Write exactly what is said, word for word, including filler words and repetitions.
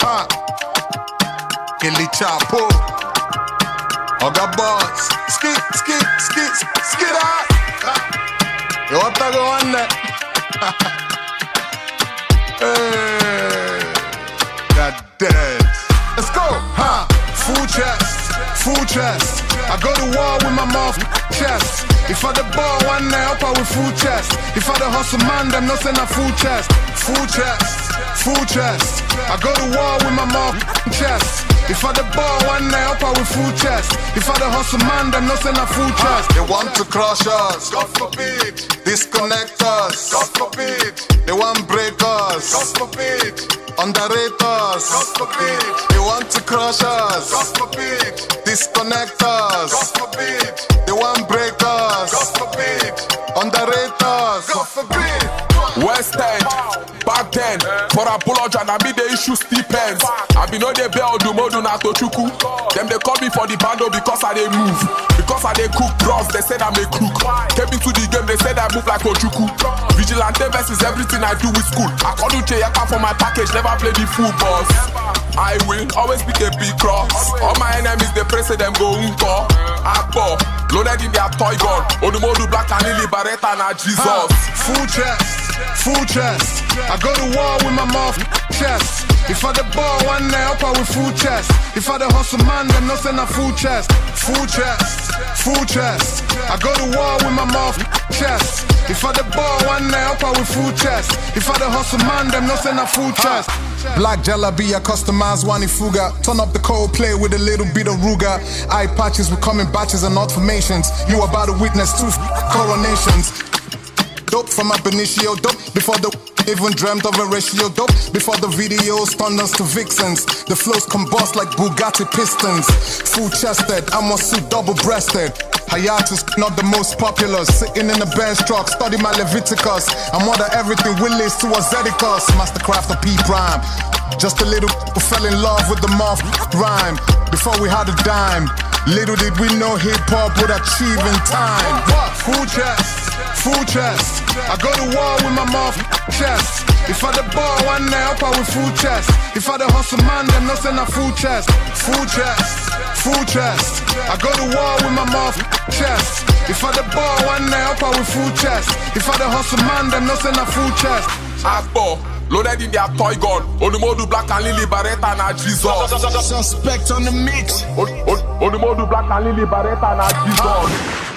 ha. Gilly Chapo. Oga boss. Skit, skit, skit, skit out. You want to go on there? Hey. God dead. Let's go, ha. Full chest, full chest. I go to war with my mouth chest. If I the ball one day up I with full chest. If I the hustle man, them no send a full chest. Full chest, full chest. I go to war with my mouth chest. If I the ball one day up I with full chest. If I the hustle man, them no send a full chest. They want to crush us, God forbid. Disconnect us, God forbid. They want break us, God forbid. Underrate us, God forbid. They want to crush us, God forbid. Disconnect us, God forbid. They want break us, God forbid. Underrate us, God forbid. West End, back then, for a apology and I be the issue stipends. I be no they bell do modu na tochuku. Them they call me for the bando because I they move. Because I they cook bros, they said I'm a crook. Came into the game, they said I move like Ojuku. Vigilante versus everything I do with school. I call you Cheyaka for my package, never play the full boss. I will always be a big cross. All my enemies, they pray say them go unko. Akbo, loaded in their toy gun. Onumodu black and lily barretta na Jesus. Ha. Full chest, full chest. I go to war with my mouth chest. If I the ball one day up I with full chest. If I the hustle man, them no send a full chest. Full chest, full chest. I go to war with my mouth chest. If I the ball one day up I with full chest. If I the hustle man, them no send a full chest. Black Jalabi, a customized Wani Fuga. Turn up the cold play with a little bit of Ruga. Eye patches, we come in batches and not formations. You about to witness two coronations. Dope from ab initio, dope before the even dreamt of a ratio, dope before the videos turned us to vixens. The flows combust like Bugatti pistons. Full chested, I'm also double breasted. Hiatus, not the most popular. Sitting in the Benz truck, study my Leviticus. I'm more than everything Willis to Azedicus. Mastercraft of P-Prime. Just a little who fell in love with the moth rhyme. Before we had a dime, little did we know hip-hop would achieve in time. Full chest, full chest. I go to war with my mouth chest. If I the ball one day up I with full chest. If I the hustle man, them no send a full chest. Full chest, full chest. I go to war with my mouth chest. If I the ball one day up I with full chest. If I the hustle man, them no send a full chest. Akbo, loaded in their toy gun. Onumodu black and lily barretta na Jesus. Suspect on the mix. Onumodu black and lily barretta na Jesus.